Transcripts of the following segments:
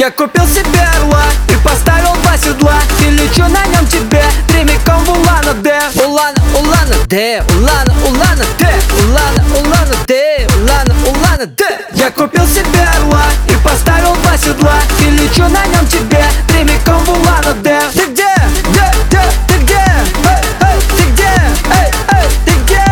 Я купил себе орла и поставил два седла, и лечу на нем тебе прямиком в Улан-Удэ. Улан-Удэ, Улан-Удэ, Улан-Удэ, Улан-Удэ. Я купил себе орла и поставил два седла, и лечу на нем тебе прямиком в Улан-Удэ. Ты где? Ты где? Ты где? Ты где?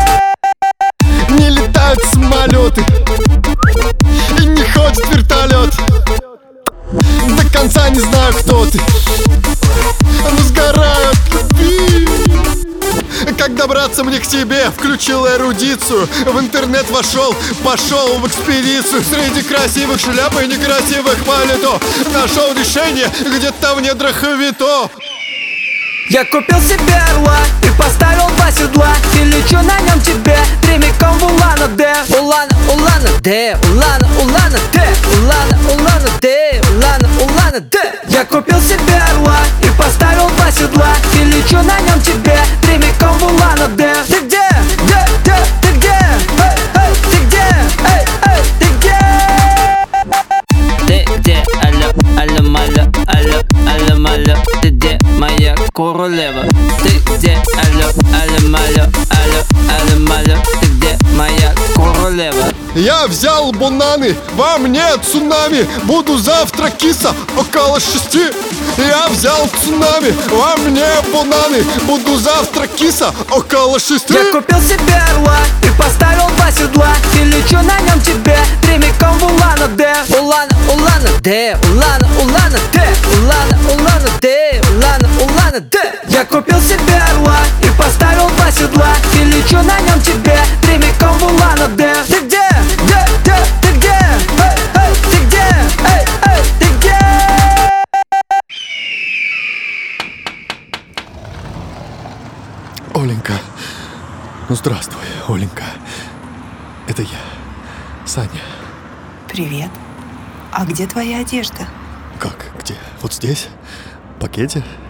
Не летают самолеты и не ходит вертолет. До конца не знаю, кто ты, но сгораю от любви. Как добраться мне к тебе? Включил эрудицию, в интернет вошел, пошел в экспедицию. Среди красивых шляп и некрасивых палето нашел решение где-то в недрах Вито. Я купил себе орла и поставил два седла, и лечу на нем тебе прямиком в Улан-Удэ. Улан-Удэ, Улан-Удэ, Улан-Удэ, Улан-Удэ. Я купил себе орла и поставил два седла, и лечу на нем тебе прямиком в Улан-Удэ. Ты где? Ты где? Ты где? Ты где? Ты где? Алло, алло, малё, алло, алло, малё. Ты где, моя королева? Ты где? Алло, алло, малё, алло, алло, малё. Ты где, моя королева? Я взял бананы, во мне цунами. Буду завтра киса около 6. Я взял цунами, во мне бананы. Буду завтра киса около 6. Я купил себе орла и поставил два седла, и лечу на нем тебе прямиком в Улан-Удэ. Улан-Удэ, Улан-Удэ, Улан-Удэ, Улан-Удэ. Я купил себе орла и поставил два седла, и лечу на нем тебе прямиком в Улан-Удэ. Ты где? Ты где? Ты где? Ты где? Оленька, ну здравствуй, Оленька. Это я, Саня. Привет. А где твоя одежда? Как, где? Вот здесь? В пакете?